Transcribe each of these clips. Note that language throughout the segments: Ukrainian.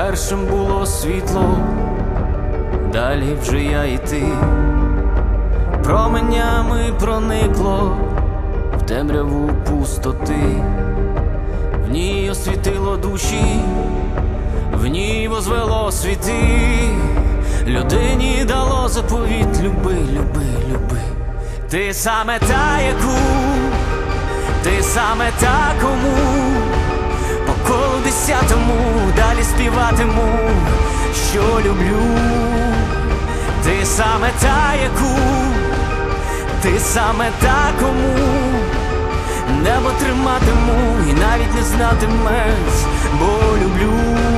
першим було світло, далі вже я і ти. Променями проникло в темряву пустоти, в ній освітило душі, в ній возвело світи. Людині дало заповіт: люби, люби, люби. Ти саме та, яку, ти саме та, кому по колу 10-му далі співатиму, що люблю. Ти саме та, яку, ти саме та, кому небо триматиму і навіть не знатимеш, бо люблю.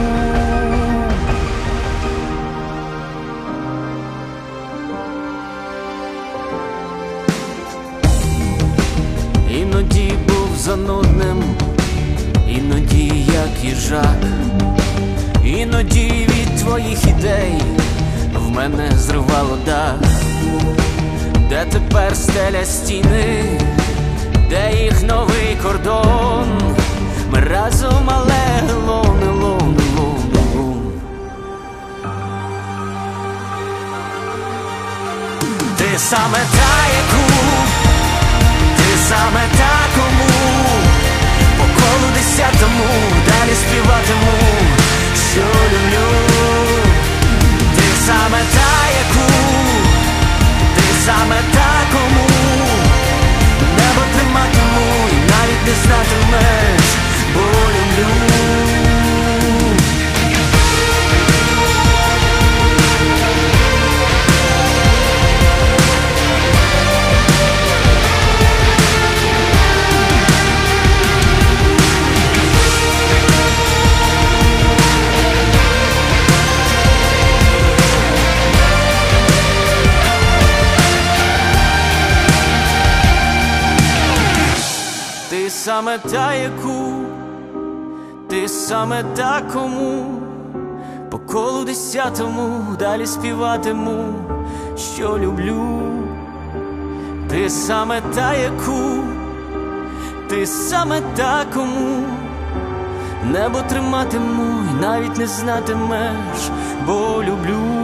Іноді був занудним, іноді як їжак, іноді від твоїх ідей в мене зривало дах. Де тепер стеля стіни, де їх новий кордон? Ми разом, але лон, лон, лон, лон. Ти саме та, яку, ти саме та, кому по колу 10-му далі співатиму, що люблю. Ти саме та, яку, ти саме та, кому небо триматиму і навіть не знатимеш, бо люблю. Ти саме та, яку, ти саме та, кому по колу 10-му далі співатиму, що люблю. Ти саме та, яку, ти саме та, кому небо триматиму і навіть не знатимеш, бо люблю.